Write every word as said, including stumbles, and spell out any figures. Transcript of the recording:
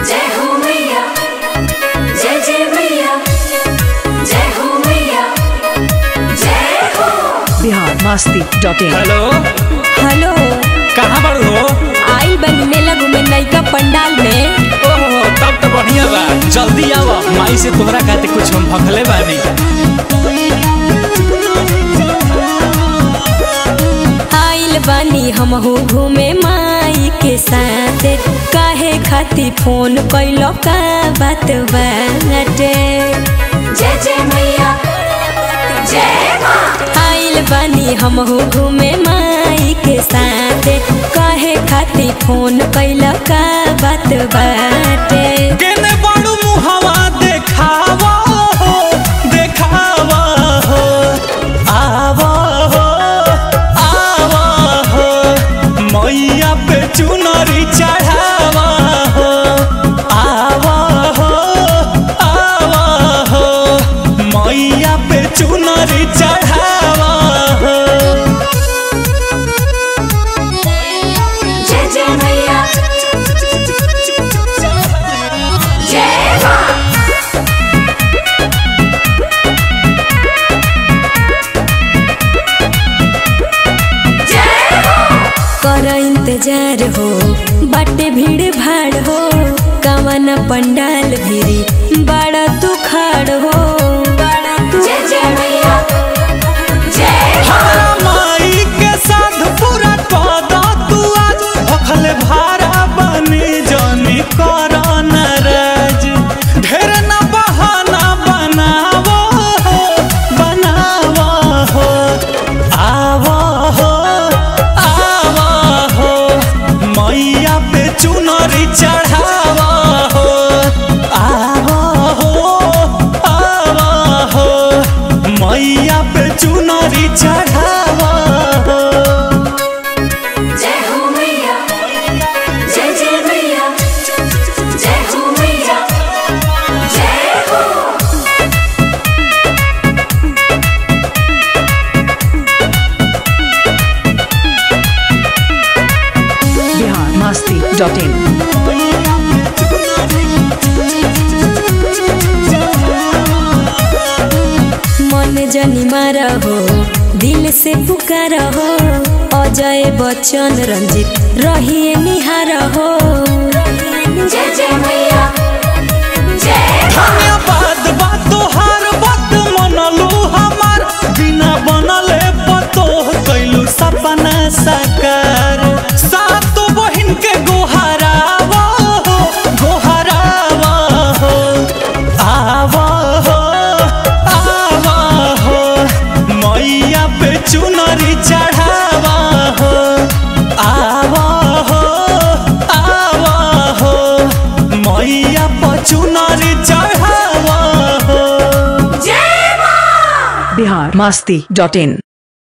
जय हो मैया, जय जय मैया, जय हो मैया, जय हो। Bihar Masti dot in. Hello hello, कहाँ पर हो? आइल बनी मेला घूमे नैका पंडाल में। ओहो तब तो बढ़िया बा, जल्दी आवा, माई से तोहरा खाते कुछ हम भखले बानी। आइल बानी हमहू घूमे माई के साथ, काहे खाती फोन कैलो का बात बाटे। जय जय मैया, जय माँ। आइल बानी हमहू घूमे माई के साथ, काहे खाती फोन कैलो का बात बाटे। केने बड़ू मुहावा देखावा हो, देखावा हो, आवा हो, आवा हो, मैया पे चुनरी चढ़ावा हो, आवा हो, आवा हो, मैया पे चुनरी चढ़ावा हो। जय जय मैया, जय माँ। जय हो। कर इंतजार हो, बाटे भीड़ भाड़ हो, कवन पंडाल भिरी बड़ा तू खाड़ हो। जय जय मैया, जय हो। हमारा माई के साथ पूरा कदा तू आज भखल भारा बनी जानी करा नाराज। ढेर न बहाना बनावो हो, बनावो हो, आवो हो, आवो हो, मैया पे चुनरी चढ़ावा हो, आवो हो, आवो हो, मैया पे चुनरी चढ़ावा हो। जय हो मैया, जय जय मैया, जय हो मैया, जय हो। Bihar Masti dot in. मन जनी मारा हो, दिल से पुकार हो, अजय बच्चन रंजित रहिए निहार हो। जय जय मैया, जय माँ। धन्यवाद बा तोहार बात मनलू हमार, बिना बनले पतोह कैलू सपना साकार। सातो बहिन के गोहरावा हो, गोहरावा हो, आवा हो, आवा हो, मैया पे चुनरी चढ़ावा हो, आवा हो, आवा हो, मैया पे चुनरी चढ़ावा हो। जय माँ। बिहार मस्ती डॉट इन।